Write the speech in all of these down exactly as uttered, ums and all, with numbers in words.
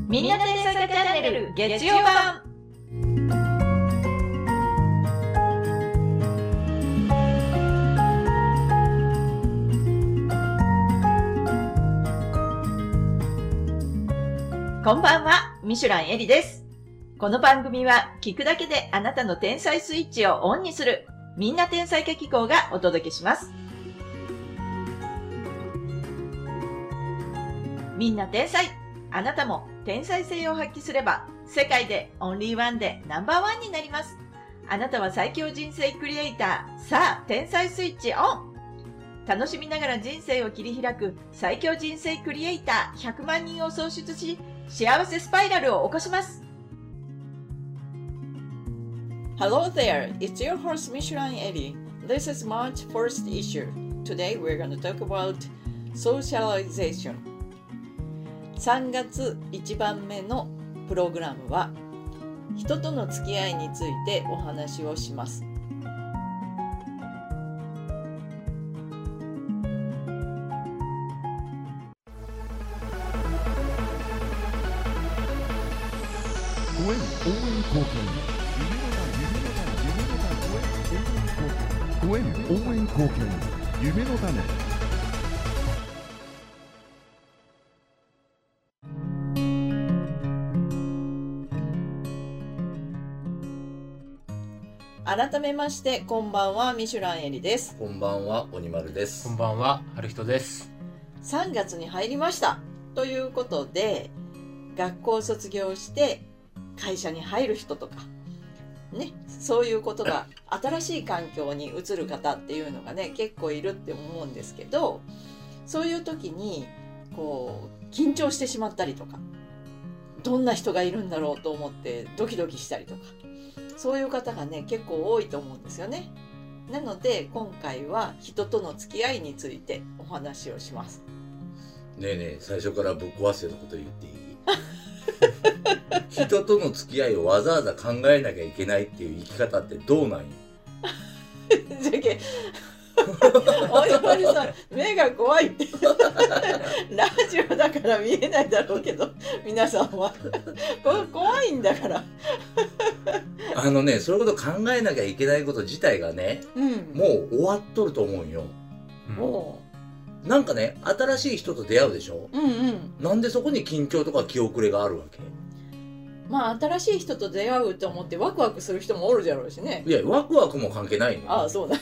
みんな天才化チャンネル月曜版。こんばんは、ミシュランエリです。この番組は聞くだけであなたの天才スイッチをオンにするみんな天才化機構がお届けします。みんな天才。あなたも天才性を発揮すれば世界でオンリーワンでナンバーワンになります。あなたは最強人生クリエイター。さあ、天才スイッチオン。楽しみながら人生を切り開く最強人生クリエイターひゃくまんにんを創出し、幸せスパイラルを起こします。Hello there, it's your host Michelin Eddie. This is March first issue. Today we're going to talk about socialization. さんがついちばんめのプログラムは人との付き合いについてお話をします。 応援貢献ご縁応援貢献夢の種。 改めましてこんばんは、ミシュランエリです。 こんばんは、鬼丸です。 こんばんは、春人です。 さんがつに入りましたということで、学校を卒業して会社に入る人とかね、そういうことが新しい環境に移る方っていうのがね結構いるって思うんですけど、そういう時にこう緊張してしまったりとか、どんな人がいるんだろうと思ってドキドキしたりとか、そういう方がね結構多いと思うんですよね。なので今回は人との付き合いについてお話をします。 ねえねえ、最初からぶっ壊すようなこと言っていい？人との付き合いをわざわざ考えなきゃいけないっていう生き方ってどうなんよ。 じゃけおいまりさん、目が怖いってラジオだから見えないだろうけど、皆さんはこ怖いんだからあのね、そういうこと考えなきゃいけないこと自体がね、うん、もう終わっとると思うよ、うん、なんかね、新しい人と出会うでしょ、うんうん、なんでそこに緊張とか気遅れがあるわけ？ まあ新しい人と出会うと思ってワクワクする人もおるじゃろうしね。いや、ワクワクも関係ないのよ。 ああ、そうだ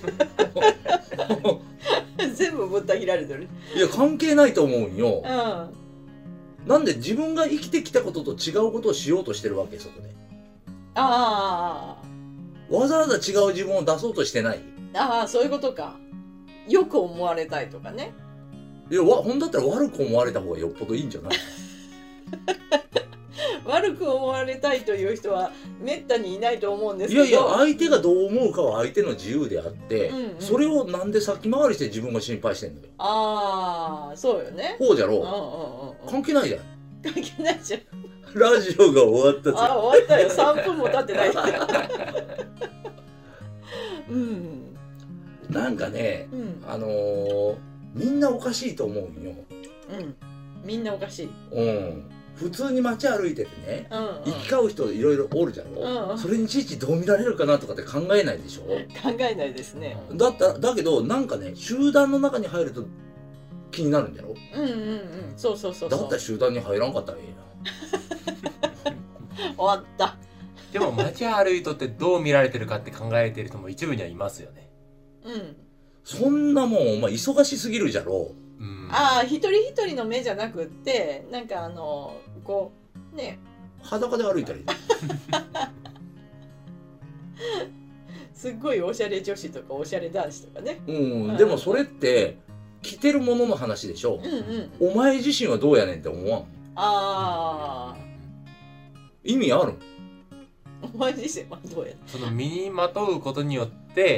全部ぶった切られてる。 いや、関係ないと思うんよ、うん、なんで自分が生きてきたことと違うことをしようとしてるわけ、そこで。 ああ、わざわざ違う自分を出そうとしてない。 ああ、そういうことか。よく思われたいとかね。 いや、わほんだったら悪く思われた方がよっぽどいいんじゃない？ 悪く思われたいという人はめったにいないと思うんですけど。 いやいや、相手がどう思うかは相手の自由であって、うんうん、それをなんで先回りして自分が心配してんのよ。 ああ、そうよね。 こうじゃろう、うんうんうん、関係ないじゃん。 関係ないじゃん。 ラジオが終わったぜ。 あ、終わったよ。さんぷんも経ってないうん、なんかね、うん、あのー、みんなおかしいと思うんよ。 うん、みんなおかしい。 うん。普通に街歩いててね、うんうん、行き交う人いろいろおるじゃろ、うんうん、それにいちいちどう見られるかなとかって考えないでしょ。 考えないですね。 だったら、だけどなんかね、集団の中に入ると気になるんじゃろ。 うんうんうん、そうそうそうそう。 だったら集団に入らんかったらいいな。終わった。 でも街歩いとってどう見られてるかって考えてる人も一部にはいますよね。 うん。そんなもんお前忙しすぎるじゃろ。 うん、ああ、一人一人の目じゃなくって、なんかあのこうね、 裸で歩いたりすっごいおしゃれ女子とかおしゃれ男子とかね、 うん、うん、でもそれって着てるものの話でしょ、うんうん、お前自身はどうやねんって思わん？ああ、意味ある？ お前自身はどうやねん。 その身にまとうことによって、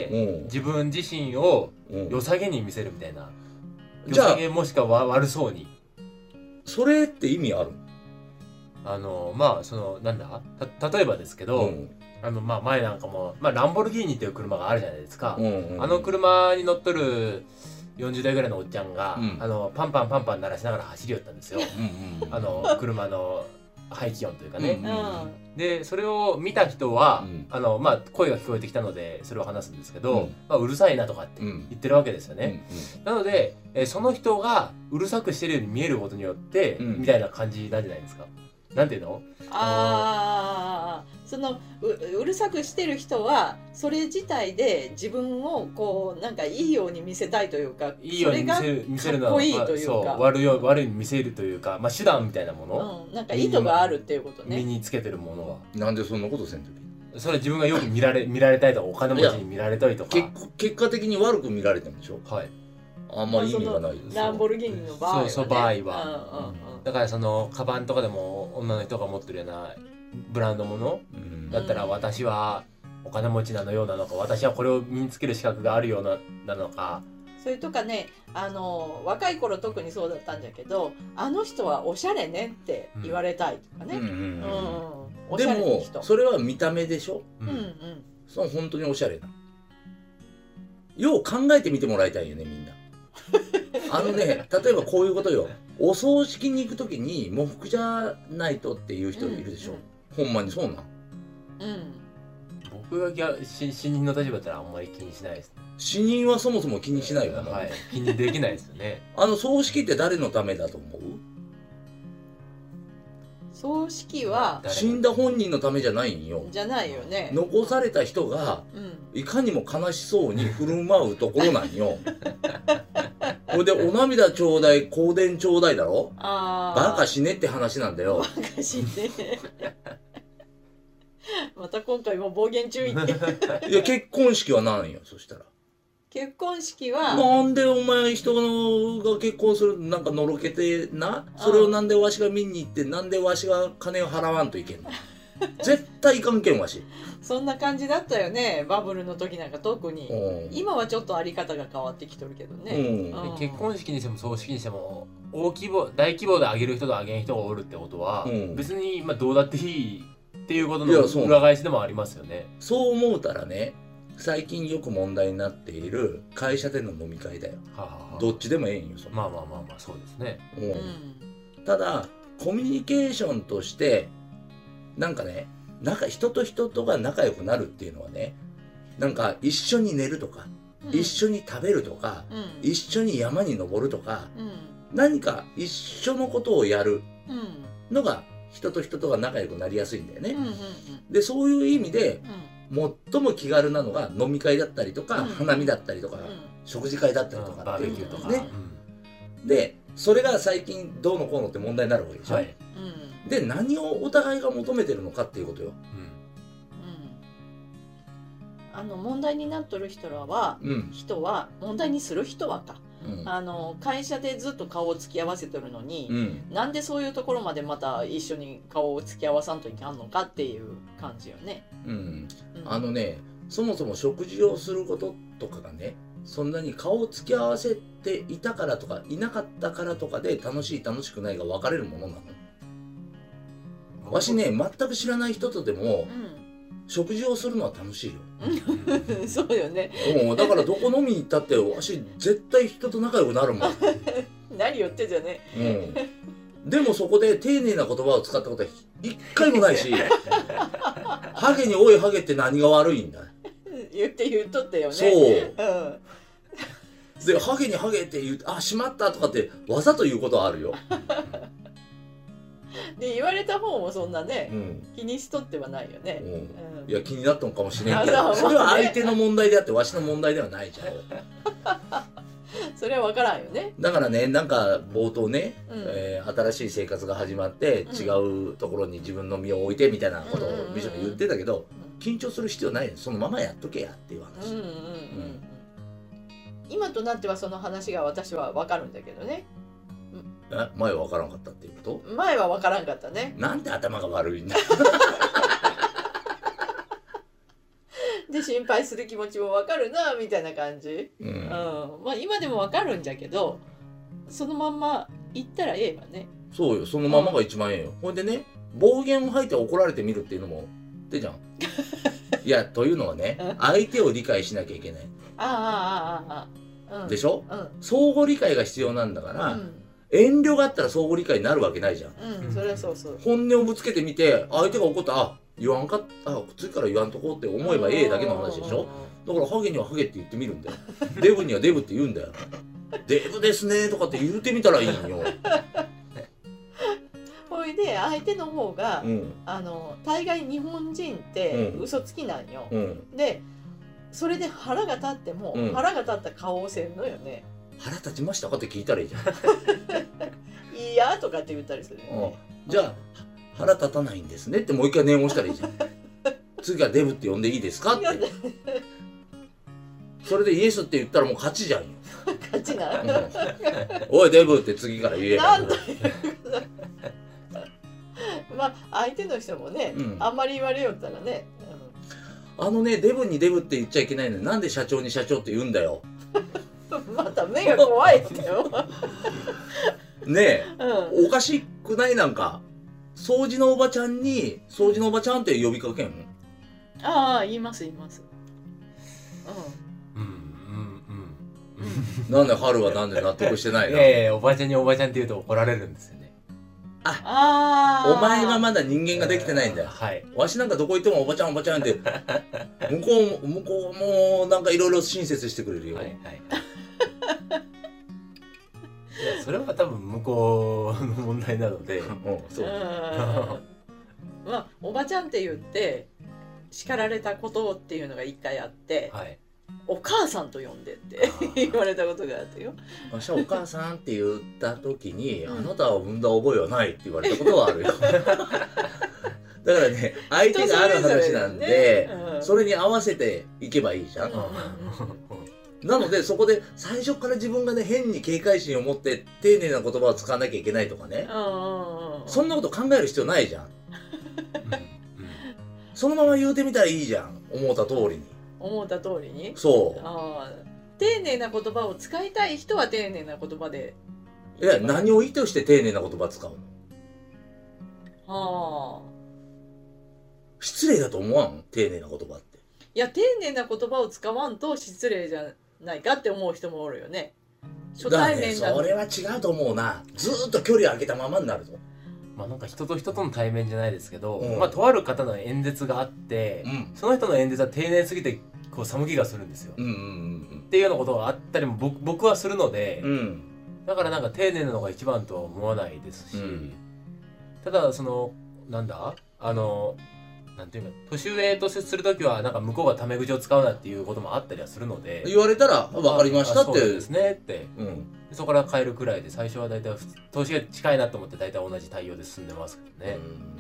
うん、自分自身を良さげに見せるみたいな、良さげもしくは悪そうに。 それって意味ある？ あのまあそのなんだた例えばですけど、うん、あのまあ前なんかも、まあ、ランボルギーニっていう車があるじゃないですか、うんうんうん、あの車に乗っとるよんじゅう代ぐらいのおっちゃんが、うん、あのパンパンパンパン鳴らしながら走り寄ったんですよあの車の排気音というかね、うんうん、でそれを見た人は、うん、あのまあ、声が聞こえてきたのでそれを話すんですけど、うんまあ、うるさいなとかって言ってるわけですよね、うんうん、なので、えー、その人がうるさくしてるように見えることによって、うん、みたいな感じなんじゃないですか。なんていうの？ ああ、その う, うるさくしてる人はそれ自体で自分をこうなんかいいように見せたいというか、 いいように見せる、見せるのはかっこいいというか、そう悪い悪いに見せるというか、まあ手段みたいなもの、 うん、なんか意図があるっていうことね。 身につけてるものは。 なんでそんなことせんとき？ それ自分がよく見られ見られたいとか、お金持ちに見られたいとか。 結, 結果的に悪く見られてるんでしょ。はい。あんまり意味がない。 ランボルギーニの場合は、ね、 そうそう場合は、うんうんうん、だからそのカバンとかでも女の人が持ってるようなブランドもの、うん、だったら私はお金持ちなのようなのか、私はこれを身につける資格があるようななのか。 それとかね、あの若い頃特にそうだったんだけど、あの人はおしゃれねって言われたいとかね。 でもそれは見た目でしょ。 うんうん。 その本当におしゃれな。よう考えてみてもらいたいよね、みんな。あのね、例えばこういうことよ。お葬式に行くときに喪服じゃないとっていう人いるでしょ。うんうん、ほんまにそうなん。うん。 僕が死人の立場だったらあんまり気にしないです。 死人はそもそも気にしないよね。 はい。気にできないですよね。 あの葬式って誰のためだと思う？ 葬式は死んだ本人のためじゃないんよ。 じゃないよね。 残された人が、うん、いかにも悲しそうに振る舞うところなんよ。これでお涙ちょうだい、香典ちょうだいだろ。あバカ死ねって話なんだよ。 バカ死ね。また今回も暴言注意って。 いや結婚式は何よそしたら。 結婚式はなんでお前人が結婚するなんかのろけてな、それをなんでわしが見に行ってなんでわしが金を払わんといけんの。絶対いかんけんわし。 そんな感じだったよね、バブルの時なんか特に。今はちょっとあり方が変わってきとるけどね、 うん、結婚式にしても葬式にしても大規模大規模であげる人とあげん人がおるってことは、うん、別にまあどうだっていいっていうことの裏返しでもありますよね。 そう思うたらね、最近よく問題になっている会社での飲み会だよ。はあはあ、どっちでもええんよ。 そまあまあまあまあそうですね。 うん、ただコミュニケーションとしてなんかね、仲人と人とが仲良くなるっていうのはね、なんか一緒に寝るとか、うん、一緒に食べるとか、うん、一緒に山に登るとか、うん、何か一緒のことをやるのが人と人とが仲良くなりやすいんだよね。うんうんうん、でそういう意味で、最も気軽なのが飲み会だったりとか、うん、花見だったりとか、うん、食事会だったりとか、 バーベキューとかね。うん、でそれが最近どうのこうのって問題になるわけでしょ。はい、で何をお互いが求めてるのかっていうことよ。うんうん、あの問題になっとる人らは、うん、人は問題にする人はか、うん、あの会社でずっと顔を突き合わせてるのに、うん、なんでそういうところまでまた一緒に顔を突き合わさんといけんのかっていう感じよね。 うん、うん、あのね、そもそも食事をすることとかがね、そんなに顔を突き合わせていたからとかいなかったからとかで楽しい楽しくないが分かれるものなの。わしね、全く知らない人とでも、うん、食事をするのは楽しいよ。 そうよね。 もうだからどこ飲みに行ったってわし絶対人と仲良くなるもん。 何言ってんじゃね。 うん、でもそこで丁寧な言葉を使ったことは一回もないし、ハゲにおいハゲって何が悪いんだ。 言って言っとったよね。 そう。うんでハゲにハゲって言う、あしまったとかってわざと言うことはあるよ。 で言われた方もそんなね、うん、気にしとってはないよね。うんうん、いや気になったのかもしれんけど、それは相手の問題であってわしの問題ではないじゃん。 それは分からんよね。 だからね、なんか冒頭ね、うん、えー、新しい生活が始まって、うん、違うところに自分の身を置いてみたいなことをビジョンで言ってたけど、緊張する必要ないよ。そのままやっとけやっていう話。うんうんうんうん、 今となってはその話が私は分かるんだけどね。 え、前は分からんかったっていうこと？ 前は分からんかったね。 なんで頭が悪いんだ。 で心配する気持ちも分かるなみたいな感じ。うん、うん、まあ今でも分かるんじゃけど、そのまんま言ったらええわね。 そうよ、そのままが一番ええよ。ほんでね、暴言を吐いて怒られてみるっていうのもでじゃん。いやというのはね、相手を理解しなきゃいけない。 ああああああ。うんでしょ、うん、相互理解が必要なんだから、うん、遠慮があったら相互理解になるわけないじゃん、 うん、それはそうそう。 本音をぶつけてみて相手が怒ったらあ言わんかあ次から言わんとこうって思えばええだけの話でしょ。だからハゲにはハゲって言ってみるんだよデブにはデブって言うんだよデブですねとかって言ってみたらいいんよほいで相手の方が、うん、あの大概日本人って嘘つきなんよ、うん、でそれで腹が立っても、うん、腹が立った顔をせんのよね。 腹立ちましたかって聞いたらいいじゃんいやとかって言ったりするよね、 うん、じゃあ腹立たないんですねってもう一回念をしたらいいじゃん次はデブって呼んでいいですかってそれでイエスって言ったらもう勝ちじゃんよ勝ちな、うん、 おいデブって次から言えばなんというまあ相手の人もね、うん、あんまり言われよったらね、 うん、あのねデブにデブって言っちゃいけないのになんで社長に社長って言うんだよまた目が怖いってよねえ、うん、おかしくない？なんか掃除のおばちゃんに掃除のおばちゃんって呼びかけん？ ああ言います言います。 うんうんうんうん。なんで春はなんで納得してないの？ いやいやおばちゃんにおばちゃんって言うと怒られるんですよね。 ああお前がまだ人間ができてないんだよ。 はい。 わしなんかどこ行ってもおばちゃんおばちゃんって向こう向こうもなんかいろいろ親切してくれるよ。はいはい。 いやそれは多分向こうの問題なので、うん、そうまあおばちゃんって言って叱られたことっていうのが一回あって、はい、お母さんと呼んでって言われたことがあったよ。 わしはお母さんって言った時に、うん、あなたは産んだ覚えはないって言われたことはあるよ。だからね相手がある話なんで そ, れ、ねうん、それに合わせていけばいいじゃん。うんなのでそこで最初から自分がね変に警戒心を持って丁寧な言葉を使わなきゃいけないとかね、そんなこと考える必要ないじゃん。そのまま言うてみたらいいじゃん思った通りに。 思った通りにそうあ丁寧な言葉を使いたい人は丁寧な言葉で。 いや何を意図して丁寧な言葉使うの？ はあ失礼だと思わん？丁寧な言葉って。 いや丁寧な言葉を使わんと失礼じゃないかって思う人もおるよね。 初対面だね。それは違うと思うな。ずーっと距離を空けたままになるぞ。 まあなんか人と人との対面じゃないですけど、うん、まあとある方の演説があって、うん、その人の演説は丁寧すぎてこう寒気がするんですよ、うんうんうん、っていうようなことがあったりも 僕, 僕はするので、うん、だからなんか丁寧なのが一番とは思わないですし、うん、ただそのなんだあのなんていうか年上と接するときはなんか向こうがタメ口を使うなっていうこともあったりはするので、 言われたら分かりましたって、 そうですねって、うん、そこから変えるくらいで最初は大体年が近いなと思って大体同じ対応で進んでますけどね。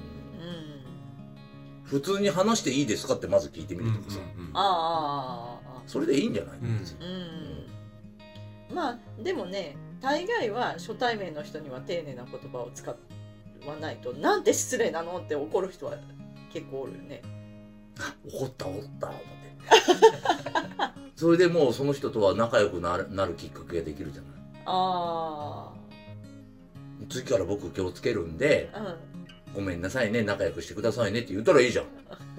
うん普通に話していいですかってまず聞いてみるとかさ、うんうんうん、ああそれでいいんじゃないの、うんうん、まあでもね大概は初対面の人には丁寧な言葉を使わないとなんて失礼なのって怒る人は結構おるよね。 怒った怒った思ってそれでもうその人とは仲良くな る, なるきっかけができるじゃない。あ次から僕気をつけるんで、うん、ごめんなさいね仲良くしてくださいねって言ったらいいじゃん。い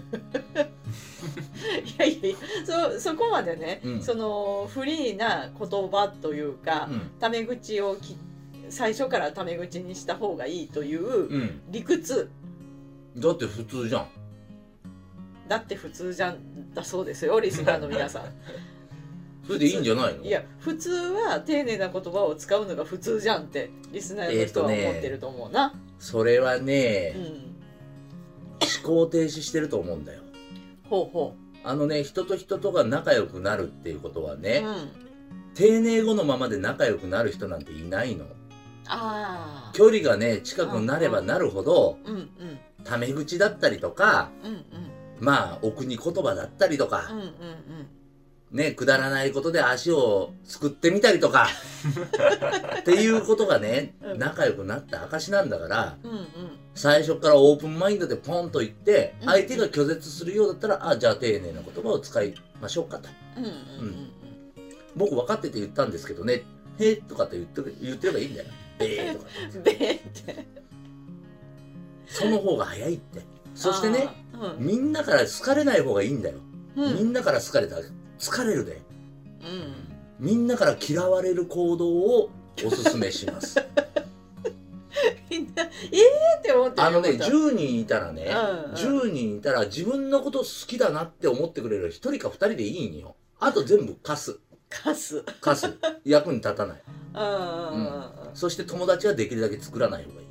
やいやいや そ, そこまでね、うん、そのフリーな言葉というか、うん、タメ口をき最初からタメ口にした方がいいという理屈、 うん、だって普通じゃん。 だって普通じゃんだそうですよリスナーの皆さんそれでいいんじゃないの？ いや普通は丁寧な言葉を使うのが普通じゃんってリスナーの人は思ってると思うな、 えーね、それはね、うん、思考停止してると思うんだよ。 ほうほうあのね人と人とが仲良くなるっていうことはね、うん、丁寧語のままで仲良くなる人なんていないの。あ距離がね近くなればなるほど、うんうん、タメ口だったりとか、うんうんまあお国言葉だったりとか、うんうんうん、ねくだらないことで足をすくってみたりとかっていうことがね、うん、仲良くなった証なんだから、うんうん、最初からオープンマインドでポンと言って相手が拒絶するようだったら、うん、あじゃあ丁寧な言葉を使いましょうかと、うんうんうんうん、僕分かってて言ったんですけどねへーとかって言って言ってればいいんだよ。べーとかってべーってその方が早いって。そしてね、うん、みんなから好かれない方がいいんだよ、うん、みんなから好かれたら疲れるで、 みんなから嫌われる行動をおすすめします。 みんなえーって思ってる。 あのね、じゅうにんいたらね、 うんうん、 じゅうにんいたら自分のこと好きだなって思ってくれるひとりかふたりでいいんよ。あと全部カス。 カス。 カス。役に立たない。 うん、 そして友達はできるだけ作らない方がいい。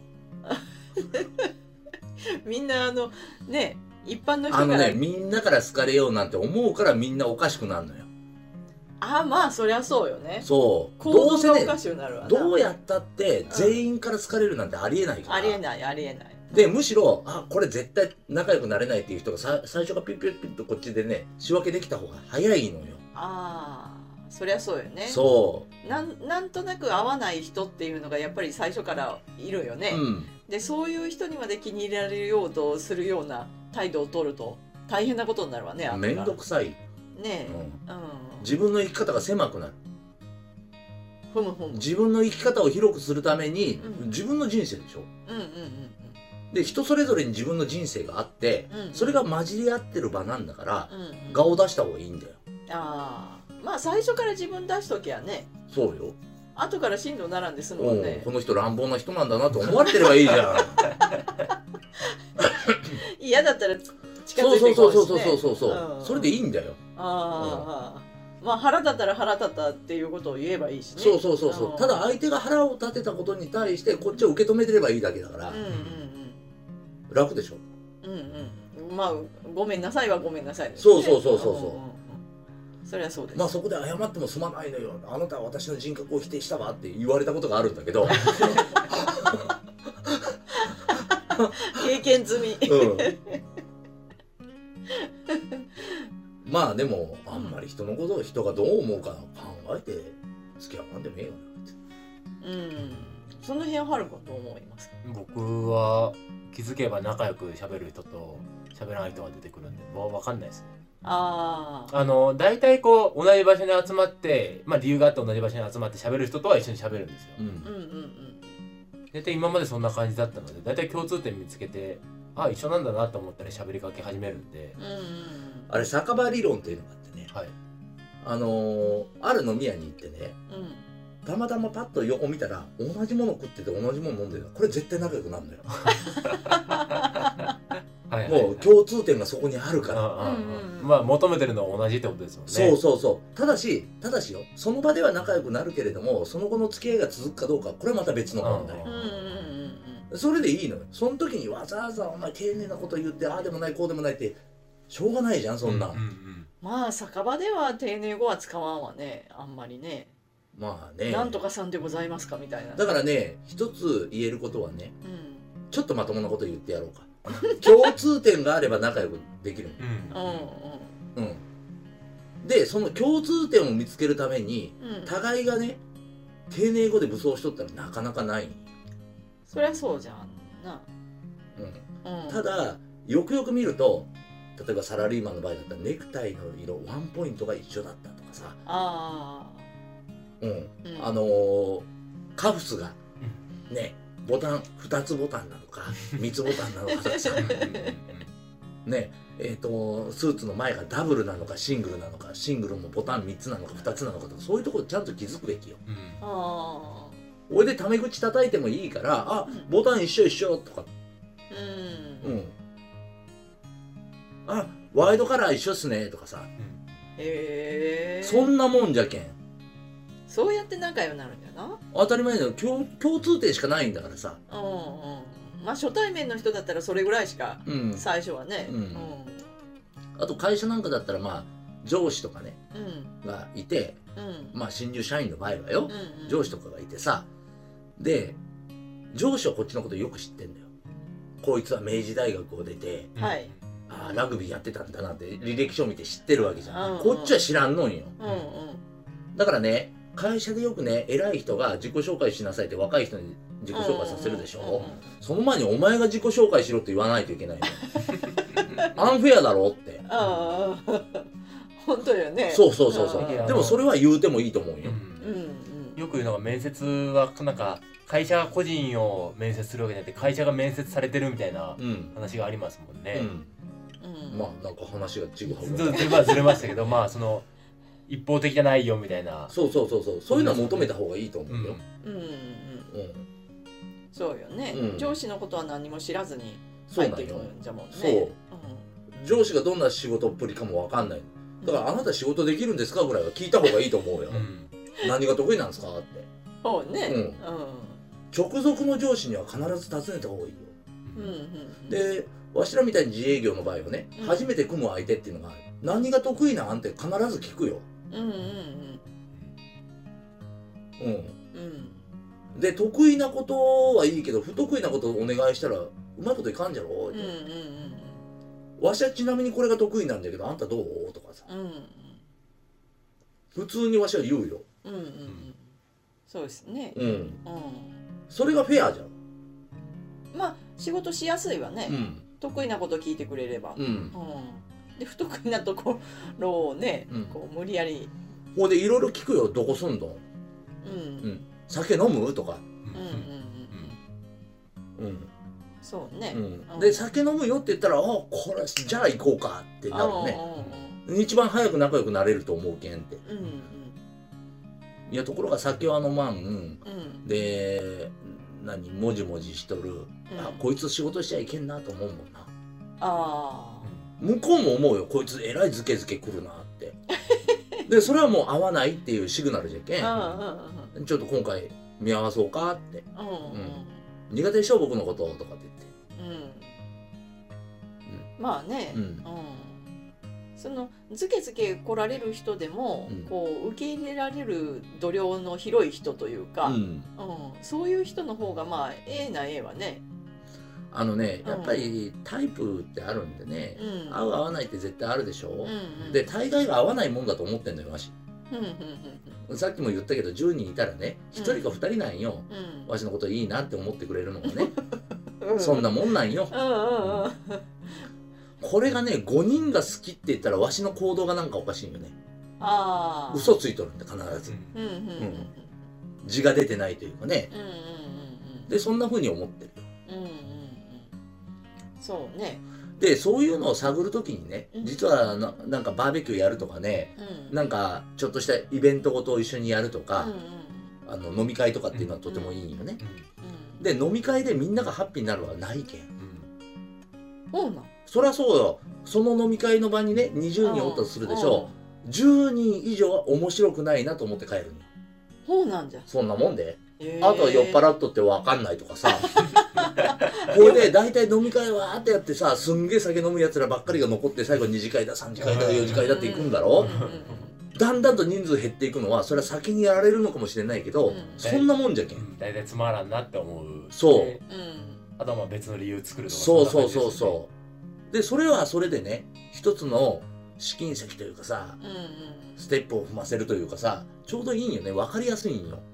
みんなあのね、一般の人からあのね、みんなから好かれようなんて思うからみんなおかしくなるのよ。 ああ、まあそりゃそうよね。 そう行動がおかしくなるわな。 どうやったって全員から好かれるなんてありえないから、 うん、ありえないありえない。 でむしろあこれ絶対仲良くなれないっていう人がさ最初からピッピッピッとこっちでね仕分けできた方が早いのよ。 ああ、そりゃそうよね。 そうなんなんとなく合わない人っていうのがやっぱり最初からいるよね、うん、でそういう人にまで気に入られようとするような態度を取ると大変なことになるわね。 めんどくさいねえ、 うんうん、自分の生き方が狭くなる。 ふむふむ。 自分の生き方を広くするために、うん、自分の人生でしょ。うんうんうんうん、で人それぞれに自分の人生があって、うん、それが混じり合ってる場なんだから、うんうん、顔を出した方がいいんだよ。 ああ、まあ最初から自分出しときゃね。 そうよ。 後から進路並んですもんね。 この人乱暴な人なんだなと思われてればいいじゃん。 嫌だったら近づいていこうしね。 そうそうそうそうそうそう、うん、それでいいんだよ。 ああ、うん、まあ腹立ったら腹立ったっていうことを言えばいいしね。 そうそうそうそう、うん、ただ相手が腹を立てたことに対してこっちを受け止めてればいいだけだから、うんうんうん、楽でしょ。 うんうん、まあごめんなさいはごめんなさいです、 ね、そうそうそうそうそう、うんうんうん、 そりゃそうです。 まあそこで謝ってもすまないのよ、あなたは私の人格を否定したわって言われたことがあるんだけど経験済み、うん、 まあでもあんまり人のことを人がどう思うか考えて付き合わんでもええよな。うん、 その辺ははるかどう思いますか？ 僕は気づけば仲良く喋る人と喋らない人が出てくるんでもう分かんないですね。ああの大体こう同じ場所に集まって、まあ、理由があって同じ場所に集まって喋る人とは一緒に喋るんですよ。うんうんうんうん。大体今までそんな感じだったので大体共通点見つけてあ一緒なんだなと思ったら喋りかけ始めるんで、うんうん、 あれ酒場理論っていうのがあってね、はい、あのー、ある飲み屋に行ってね、うん、たまたまパッと横見たら同じもの食ってて同じもの飲んでる、これ絶対仲良くなるんだよ。はいはいはい、もう共通点がそこにあるから、うんうん、まあ求めてるのは同じってことですもんね。 そうそうそう。ただしただしよ、その場では仲良くなるけれどもその後の付き合いが続くかどうかこれはまた別の問題。それでいいのよ。その時にわざわざお前丁寧なこと言ってああでもないこうでもないってしょうがないじゃんそんな、うんうんうん、 まあ酒場では丁寧語は使わんわね、あんまりね。 まあね、 なんとかさんでございますかみたいな。 だからね一つ言えることはね、うん、ちょっとまともなこと言ってやろうか。共通点があれば仲良くできる、うんうんうん、でその共通点を見つけるために、うん、互いがね丁寧語で武装しとったらなかなかない。 そりゃそうじゃんな、 うんうん、ただよくよく見ると例えばサラリーマンの場合だったらネクタイの色ワンポイントが一緒だったとかさあ、うんうん、あのー、カフスがねボタンふたつボタンなのかみっつボタンなのかとかさねえーとスーツの前がダブルなのかシングルなのかシングルもボタンみっつなのかふたつなのかとかそういうところちゃんと気づくべきよ、うん、あおいでタメ口叩いてもいいからあボタン一緒一緒とかうん、うん、あワイドカラー一緒っすねとかさ、うん、へえそんなもんじゃけんそうやって仲良くなるんだよな。 当たり前だよ。 共, 共通点しかないんだからさ、うんうん、 まあ初対面の人だったらそれぐらいしか、うん、最初はね、うんうん、 あと会社なんかだったらまあ上司とかね、うん、がいて、うん、まあ新入社員の場合はよ、うんうん、上司とかがいてさで上司はこっちのことよく知ってんだよ。こいつは明治大学を出て、はい、あラグビーやってたんだなって履歴書を見て知ってるわけじゃん、うんうん、こっちは知らんのんよ、うんうん、だからね会社でよくね偉い人が自己紹介しなさいって若い人に自己紹介させるでしょ、うんうんうん、その前にお前が自己紹介しろって言わないといけないのアンフェアだろってああ本当よね。 そうそうそうそうでもそれは言うてもいいと思うよ、うんうんうん、よく言うのが面接はなんか会社が個人を面接するわけじゃなくて会社が面接されてるみたいな話がありますもんね、うんうん、まあなんか話が違うずずずれましたけどまあその一方的じゃないよみたいな。 そうそうそうそう、そういうのは求めた方がいいと思うよ。 うんうんうん、そうよね、上司のことは何も知らずに入ってくるんじゃもんね。そう、 上司がどんな仕事っぷりかも分かんない。だから、あなた仕事できるんですかぐらいは聞いた方がいいと思うよ。何が得意なんですかって。 そうね、 直属の上司には必ず尋ねた方がいいよ。で、わしらみたいに自営業の場合はね、初めて組む相手っていうのが何が得意なんて必ず聞くよ。うんうんうんうん。で、得意なことはいいけど不得意なことをお願いしたらうまいこといかんじゃろって。わしはちなみにこれが得意なんだけどあんたどうとかさ、普通にわしは言うよ。うんうんうん。 そうですね。 うん。それがフェアじゃん。 まあ仕事しやすいわね。得意なこと聞いてくれれば。で不得意なところをね、こう無理やり。 ほんでいろいろ聞くよ。どこ住んどん？うん。酒飲む？とか。 うんうんうん。うん。そうね。 で酒飲むよって言ったら、あ、これじゃあ行こうかってなるね。一番早く仲良くなれると思うけんって。いやところが酒は飲まん。で何もじもじしとる。あ、こいつ仕事しちゃいけんなと思うもんな。ああ。向こうも思うよ。こいつえらいズケズケくるなって。でそれはもう合わないっていうシグナルじゃけん。ちょっと今回見合わそうかって。苦手でしょ僕のこととかって言って。 まあね。そのズケズケ来られる人でも、こう受け入れられる度量の広い人というか、そういう人の方がまあええなええわね。 あのね、やっぱりタイプってあるんでね、合う合わないって絶対あるでしょ。で大概が合わないもんだと思ってんのよわし。さっきも言ったけどじゅうにんいたらねひとりかふたりなんよ、わしのこといいなって思ってくれるのがね。そんなもんなんよ。これがねごにんが好きって言ったらわしの行動がなんかおかしいよね。ああ。嘘ついとるんだ必ず。字が出てないというかね。でそんな風に思ってるよ。 そうね。 でそういうのを探るときにね、実は な, なんかバーベキューやるとかね、なんかちょっとしたイベントごとを一緒にやるとか、あの飲み会とかっていうのはとてもいいよね。で飲み会でみんながハッピーになるのはないけん。 そうなん。 そりゃそうよ。その飲み会の場にねにじゅうにんおったとするでしょ。じゅうにん以上は面白くないなと思って帰るのよ。 そうなんじゃ。 そんなもんで。あとは酔っ払っとって分かんないとかさ。これで大体飲み会わーってやってさ、すんげえ酒飲むやつらばっかりが残って最後に次会ださん次会だよん次会だっていくんだろ。だんだんと人数減っていくのはそれは先にやられるのかもしれないけど、そんなもんじゃけん。 大体つまらんなって思う。 そう。 あとはまあ別の理由作るとか。 そうそうそうそう。でそれはそれでね一つの試金石というかさ、ステップを踏ませるというかさ、ちょうどいいんよね。分かりやすいんよ。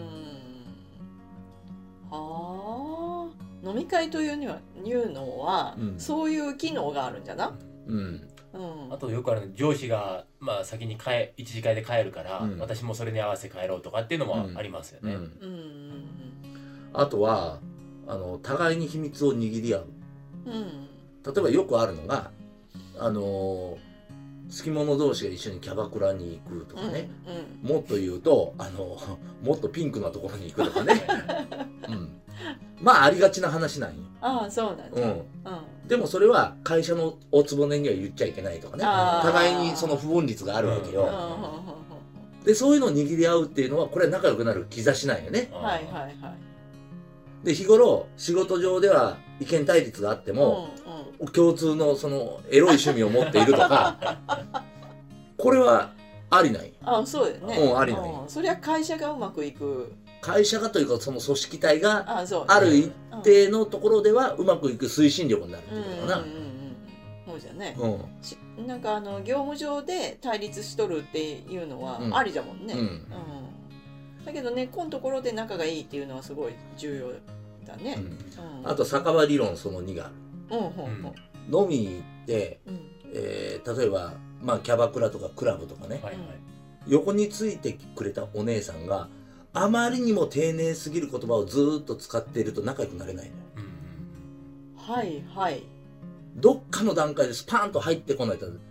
はあ。飲み会というにはいうのは、うん、そういう機能があるんじゃな。うん。 うん、あとよくある上司が、まあ、先に帰一次会で帰るから、うん、私もそれに合わせて帰ろうとかっていうのもありますよね。 あとはあの互いに秘密を握り合う。うん、例えばよくあるのがあの好き者同士が一緒にキャバクラに行くとかね、うんうん、もっと言うとあのもっとピンクなところに行くとかね、うん、まあありがちな話なんよ。ああそうなんだ、うんうん、でもそれは会社のおつぼねには言っちゃいけないとかね、互いにその不穏率があるわけよ、うん、でそういうのを握り合うっていうのはこれは仲良くなる兆しなんよね。はいはいはい。で日頃仕事上では意見対立があっても、うんうん、共通のそのエロい趣味を持っているとかこれはありない。 ああそうだよね。 うんありない。 そりゃ会社がうまくいく。 会社がというかその組織体がある一定のところではうまくいく推進力になるっていうことかな。 そうじゃね、うん、なんかあの業務上で対立しとるっていうのはありじゃもんね、うんうん、だけどねこのところで仲がいいっていうのはすごい重要だね、 うんうん、あと酒場理論そのにがある、うんうんうん、飲みに行って、うんえー、例えば、まあ、キャバクラとかクラブとかね、はいはい、横についてくれたお姉さんがあまりにも丁寧すぎる言葉をずっと使っていると仲良くなれないのよ、うん、 はいはい。 どっかの段階でスパーンと入ってこないと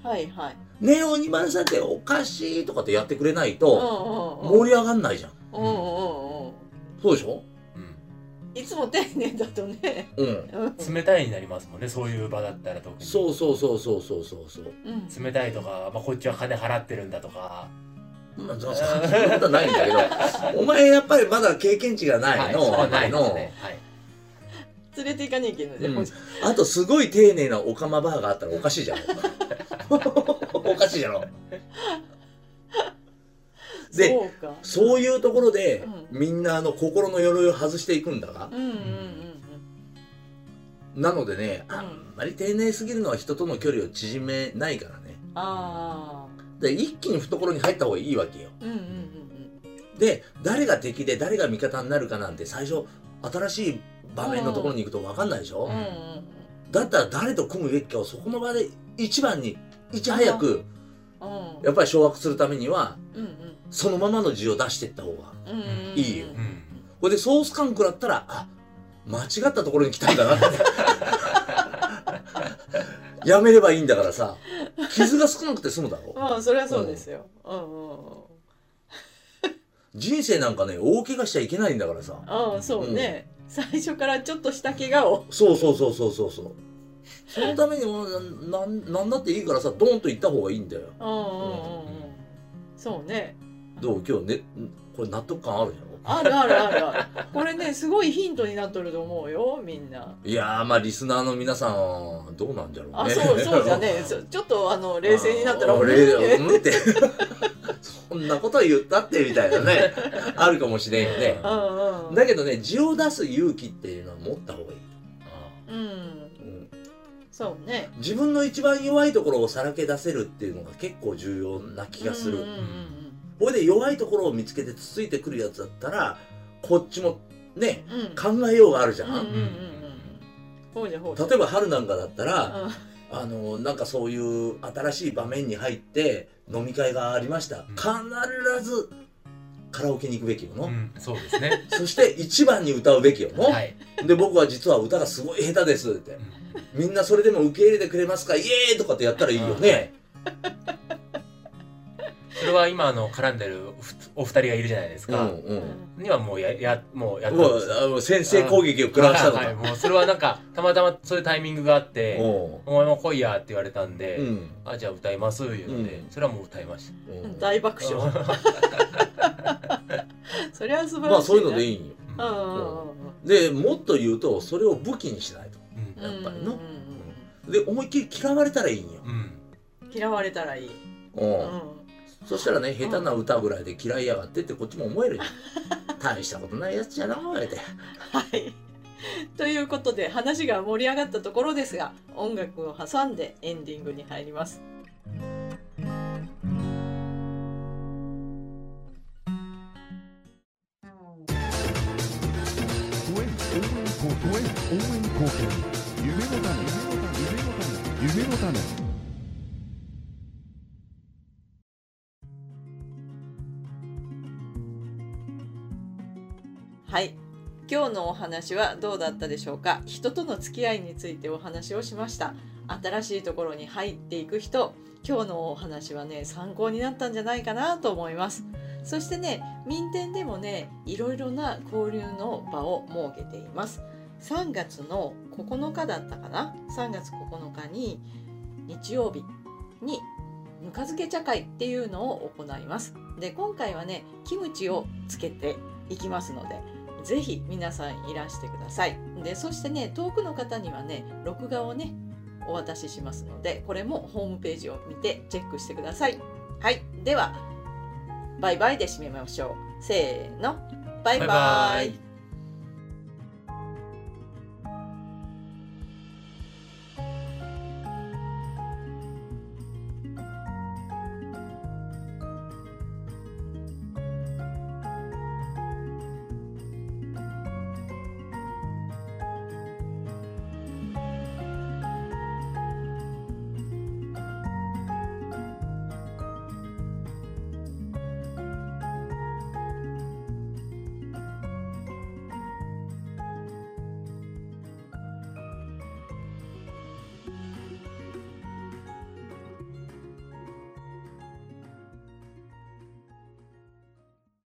はいはい。 ねえ鬼丸さんっておかしいとかってやってくれないと盛り上がんないじゃん。うんうんうん。そうでしょ。 いつも丁寧だとね、 うん、冷たいになりますもんね、そういう場だったら特に。 そうそうそうそうそうそうそう、 うん、冷たいとか、まあ、こっちは金払ってるんだとか、 まあ、そういうことはないんだけどお前やっぱりまだ経験値がないの、はい、ないの、ね、はい、 連れて行かねえけどね、うん、 あとすごい丁寧なオカマバーがあったらおかしいじゃんおかしいじゃろ。で そう, そういうところで、うん、みんなあの心の鎧を外していくんだが、うんうんうんうん、なのでね、うん、あんまり丁寧すぎるのは人との距離を縮めないからね。あで一気に懐に入った方がいいわけよ、うんうんうんうん、で誰が敵で誰が味方になるかなんて最初新しい場面のところに行くと分かんないでしょ、うんうん、だったら誰と組むべきかをそこの場で一番にいち早くやっぱり掌握するためには、うんうん、そのままの字を出していった方がいいよ。これでソース感食らったら、あ、間違ったところに来たんだなってやめればいいんだからさ、傷が少なくて済むだろう。 ああ、それはそうですよ、うんうんうん、 人生なんかね、大怪我しちゃいけないんだからさ。 ああ、そうね、うん、最初からちょっとした怪我を。 そうそうそうそうそうそう。そのためにも な, なんだっていいからさ、ドーンと行った方がいいんだよ。うんうんうんうん。 そうね。 どう今日ね、これ納得感あるじゃん。 あるあるあるある。これね、すごいヒントになっとると思うよ、みんな。 いやー、まあリスナーの皆さんはどうなんじゃろうね。 あ、そうそうじゃね、ちょっとあの冷静になったら、 俺うんってそんなこと言ったってみたいなね、あるかもしれんよね。うんうん、だけどね、字を出す勇気っていうのは持った方がいい。うん。うん、 そうね。 自分の一番弱いところをさらけ出せるっていうのが結構重要な気がする。これで弱いところを見つけてつついてくるやつだったら、こっちもね、うん、考えようがあるじゃん。例えば春なんかだったら、うん、あのなんかそういう新しい場面に入って飲み会がありました。必ずカラオケに行くべきよの、うん、 そうですね。 そして一番に歌うべきよの、はい、で僕は実は歌がすごい下手ですって、うん、みんなそれでも受け入れてくれますかイエーイとかってやったらいいよね。 それは今あの絡んでるお二人がいるじゃないですか、うんうん、にはもうややもうやったんですもう先制攻撃を食らわしたのか、はい、 もうそれはなんかたまたまそういうタイミングがあって「お前も来いや」って言われたんで「うん、あじゃあ歌います」言うので、うん、それはもう歌いました、 うん、大爆笑それは素晴らしいな。 まあそういうのでいいんよ、うん、でもっと言うとそれを武器にしないと、うん、やっぱりの、うん、で思いっきり嫌われたらいいんよ、うん、 嫌われたらいい、うんそしたらね、下手な歌ぐらいで嫌いやがってってこっちも思えるよ。大したことないやつじゃな思えて。 はい。ということで話が盛り上がったところですが、音楽を挟んでエンディングに入ります。 応援貢献夢の種夢の種はい、今日のお話はどうだったでしょうか。人との付き合いについてお話をしました。新しいところに入っていく人、今日のお話はね参考になったんじゃないかなと思います。そしてね、民店でもねいろいろな交流の場を設けています。さんがつのここのかだったかな、さんがつここのかに日曜日にぬか漬け茶会っていうのを行います。で今回はねキムチをつけていきますので、ぜひ皆さんいらしてください。でそしてね遠くの方にはね録画をねお渡ししますので、これもホームページを見てチェックしてください。はい、ではバイバイで締めましょう。せーの、バイバイ。バイバイ。